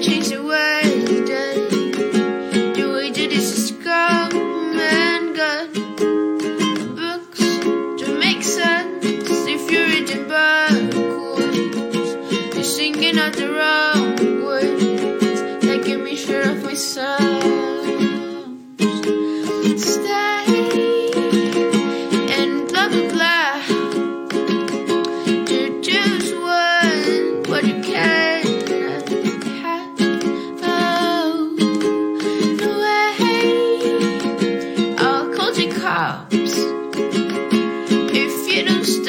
change the way that the way that this is come and gone. Books don't make sense if you're reading backwards. You're singing out the wrong words, making me sure of myself. Stay and blah blah blah. You just want what you can have. Oh, no way. I'll call the cops if you don't stop.